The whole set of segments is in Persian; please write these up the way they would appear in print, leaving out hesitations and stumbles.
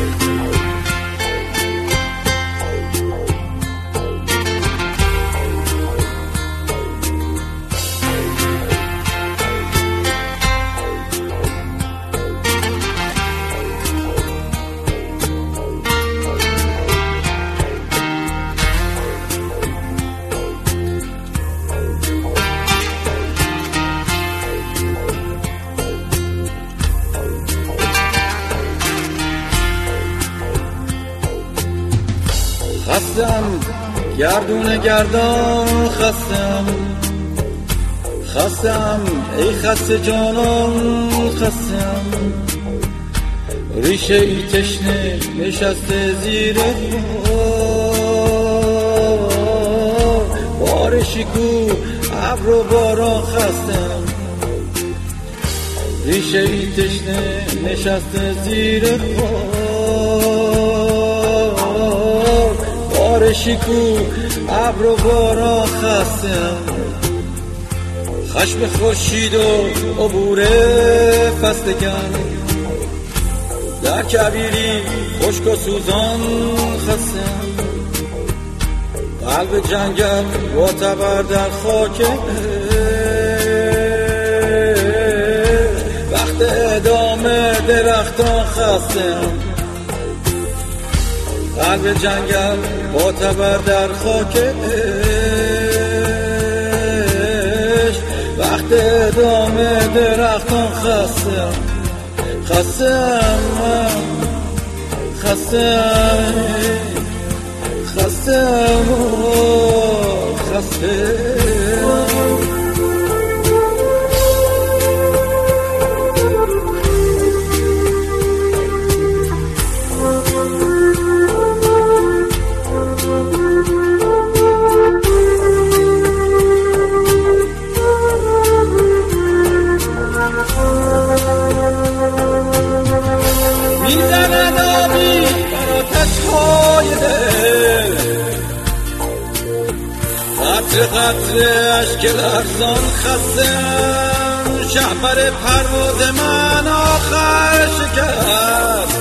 خستم گردون گردان خستم ای خسته جانان خستم ریشه ای تشنه نشسته زیر بارشی کو ابر و باران خستم ریشه ای تشنه نشسته زیر بارشی کو ابر و باران خستم خشم خورشید و عبور فستگان در کبیری خشک و سوزان خستم قلب جنگل معتبر در خاک وقت ادامه درختان خستم قلب جنگل معتبر در خاک وقت ادامه درختان خستم میزند آبی بر آتش‌های دل قطره قطره اشک لرزان خستم شهپر پرواز من آخر شکست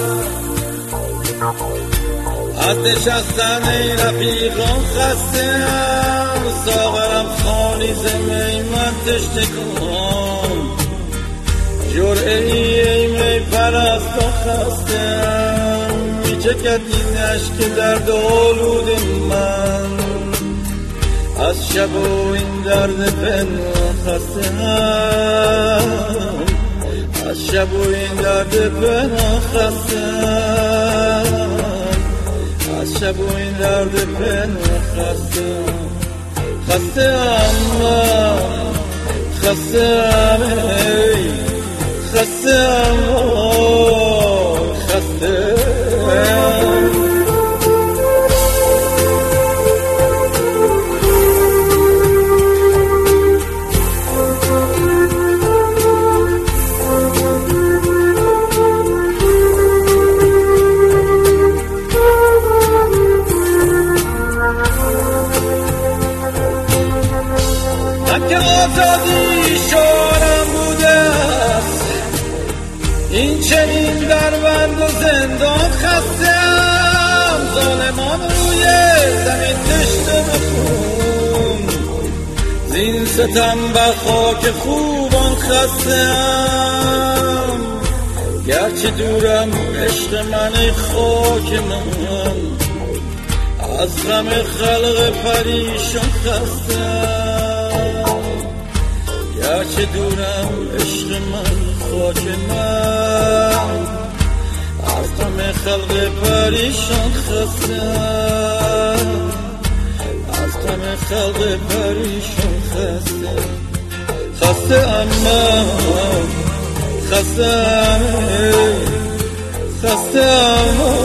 از نشستن ای رفیقان خستم ساغرم خالی زمی من تشنه کن جرعه ای می پرستان خستم می چکد این عشق درد آلود من از شب و این درد پنهان خستم از شب و این درد پنهان خستم از شب و این درد پنهان خستم که آزادی شعارم بوده است این چنین در بند و زندان خستم ظالمان روی زمین تشنه بخون زین ستم بر خاک خوبان خستم گرچه دورم عشق من ای خاک من از غم خلق پریشان خستم گرچه دورم عشق من خاک من از غم خلق پریشان خستم از غم خلق پریشان خستم خستم